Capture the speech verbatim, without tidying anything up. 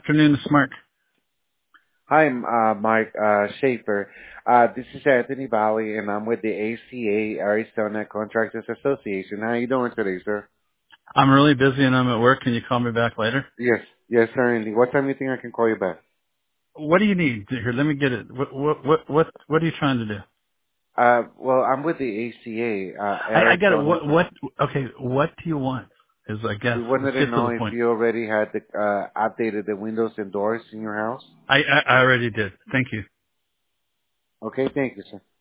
afternoon, it's Mark. Hi, I'm uh, Mike uh, Schaefer. Uh, this is Anthony Valley, and I'm with the A C A Arizona Contractors Association. How you doing today, sir? I'm really busy and I'm at work. Can you call me back later? Yes, yes, certainly. What time do you think I can call you back? What do you need? Here, let me get it. What what what what, what are you trying to do? Uh, well, I'm with the A C A uh, I, I got it. Arizona. What what? Okay, what do you want? Is I guess We let's wanted to get to know the if point. you already had the, uh, updated the windows and doors in your house. I I, I already did. Thank you. Okay, thank you, sir.